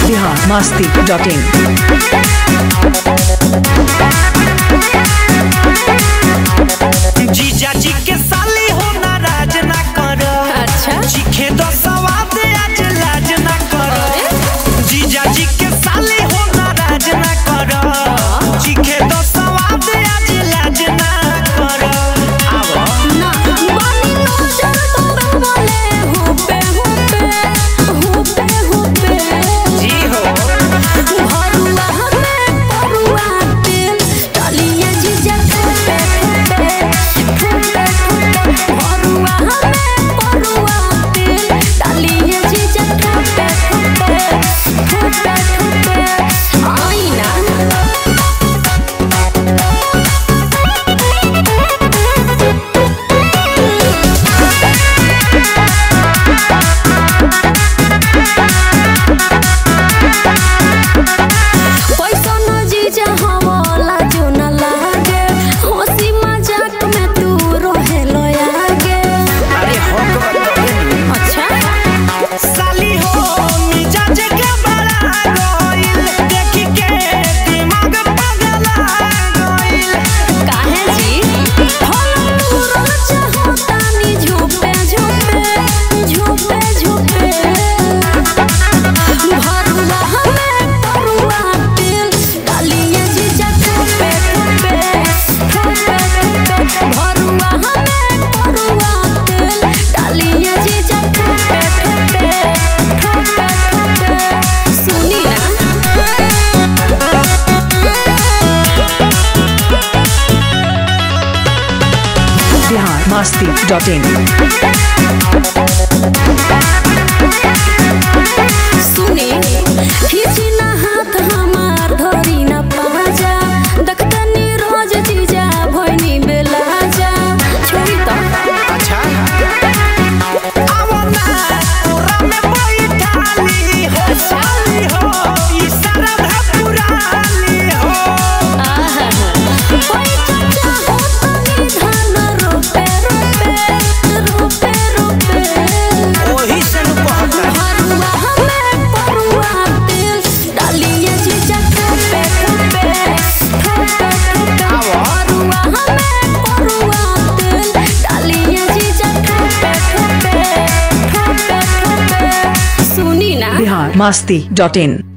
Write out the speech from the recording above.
biharmasti.in। जीजा जी के साली हो नाराज ना करो। अच्छा चीखे दो सवाद आज लाज ना करो। जीजा जी के साली हो नाराज ना करो। चीखे दो सवाद आज लाज ना करो। ना बानी नजर तोरा वाले हुपे जी हो भरुआ हमें परुआ दिल डालिए जीजा फुटे भरुआ हमें परुआ दिल डालिए जीजा फुटे आईना पैसा न जीजा हवाला जो न लागे हंसी मजाक में तू रहे लोयागे। अरे हो अच्छा साली हो मिजाज के बड़ा गोइल देखी के दिमाग पगला गोइल। काहे जी हम पूरा चाहतानी झोपे भरुआ हमें परुआ दिल डालिए जीजा फुटे भरुआ हमें परुआ दिल डालिए जीजा फुटे सुनी ना biharmasti.in। सुनी खींची ना हाथ हमार धरी ना पाजा देखतनी रोज जीजा भइनी बेला जा छोड़ी तो अच्छा आवना पूरा में बैठाली हो साली हो ई सारा पुराली हो। आहा पैसा चाहो तनी धान रोपे ओही से न कहता भरुआ हमें परुआ दिल डालिए जीजा फुटे भरुआ हमें परुआ दिल डालिए जीजा फुटे सुनी ना biharmasti.in।